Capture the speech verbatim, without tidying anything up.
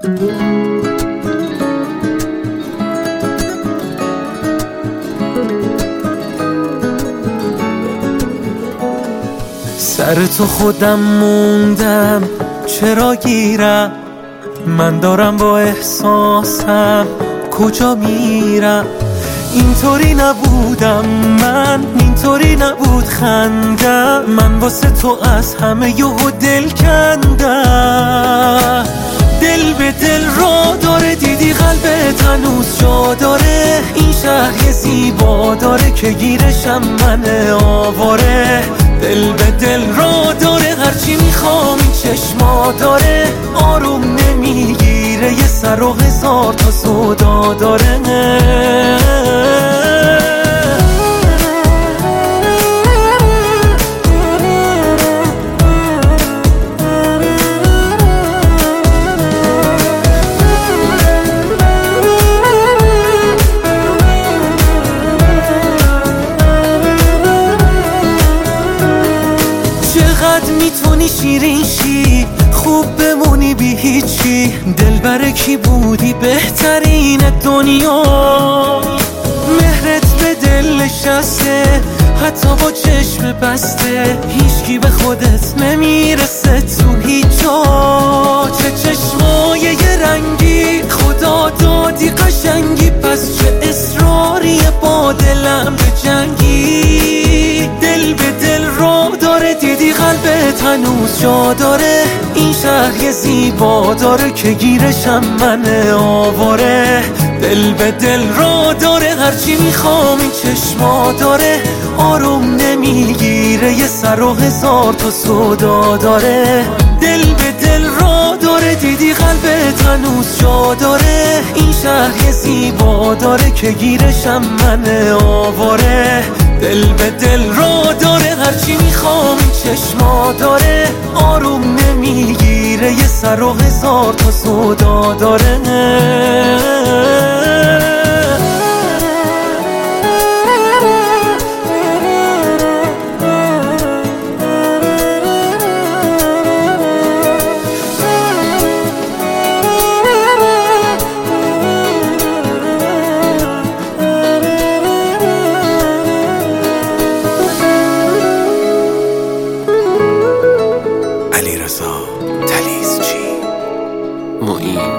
سر تو خودم موندم چرا گیرم، من دارم با احساسم کجا میرم. اینطوری نبودم من، اینطوری نبود خندم، من واسه تو از همه یهو دل کندم. دل به دل را داره، دیدی قلبت هنوز جا داره. این شهر یه زیبا داره که گیرشم من آواره. دل به دل را داره، هرچی میخوام این چشما داره. آروم نمیگیره، یه سر و هزار تا سودا داره. چقدر میتونی شیرین شی، خوب بمونی بی هیچی. دلبر کی بودی بهترین دنیا، مهرت به دل نشسته حتی با چشم بسته. هیچکی به خودت نمیرسه تو هیچ جا. چه چشمای یه رنگی، خدا دادی قشنگی. پس چه اصراری با دلم به جنگی. دل به دل را داره، دیدی قلبت هنوز جا داره. این شهر یه زیبا داره که گیرشم من آواره. دل به دل را داره، هرچی میخوام این چشما داره. آروم نمیگیره، یه سر و هزار تا سودا داره. دل به دل را داره، دیدی قلبت هنوز جا داره. این شهر یه زیبا داره که گیرشم من آواره. دل به دل را داره، هرچی میخوام این چشما داره. آروم نمیگیره، یه سر و هزار تا سودا داره. علیرضا تلیسچی معین.